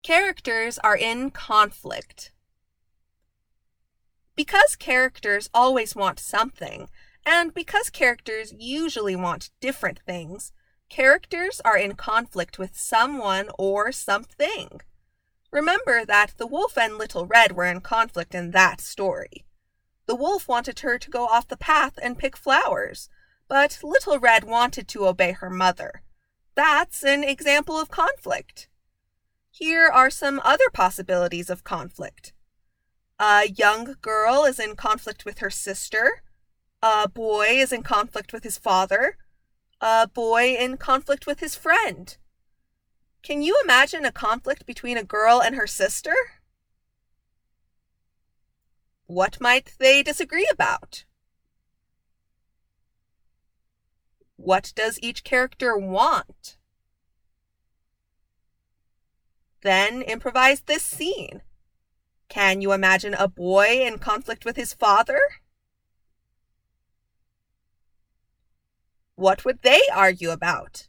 Characters are in conflict. Because characters always want something, and because characters usually want different things, characters are in conflict with someone or something. Remember that the wolf and Little Red were in conflict in that story. The wolf wanted her to go off the path and pick flowers, but Little Red wanted to obey her mother. That's an example of conflict. Here are some other possibilities of conflict. A young girl is in conflict with her sister. A boy is in conflict with his father. A boy in conflict with his friend. Can you imagine a conflict between a girl and her sister? What might they disagree about? What does each character want? Then improvise this scene. Can you imagine a boy in conflict with his father? What would they argue about?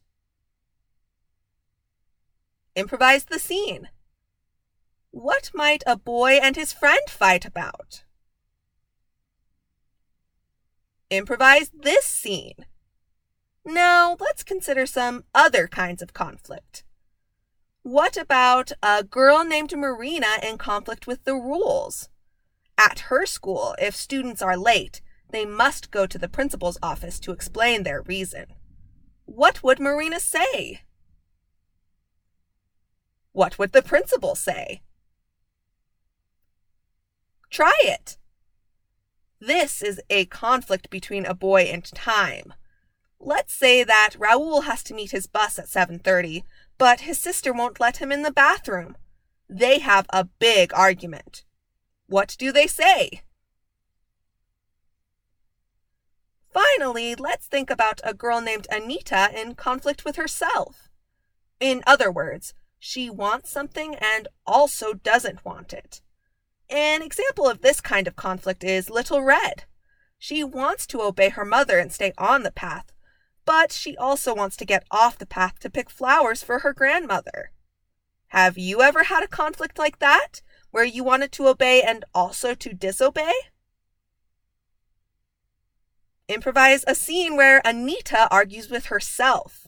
Improvise the scene. What might a boy and his friend fight about? Improvise this scene. Now, let's consider some other kinds of conflict. What about a girl named Marina in conflict with the rules? At her school, if students are late, they must go to the principal's office to explain their reason. What would Marina say? What would the principal say? Try it. This is a conflict between a boy and time. Let's say that Raoul has to meet his bus at 7:30, but his sister won't let him in the bathroom. They have a big argument. What do they say? Finally, let's think about a girl named Anita in conflict with herself. In other words, she wants something and also doesn't want it. An example of this kind of conflict is Little Red. She wants to obey her mother and stay on the path, but she also wants to get off the path to pick flowers for her grandmother. Have you ever had a conflict like that, where you wanted to obey and also to disobey? Improvise a scene where Anita argues with herself.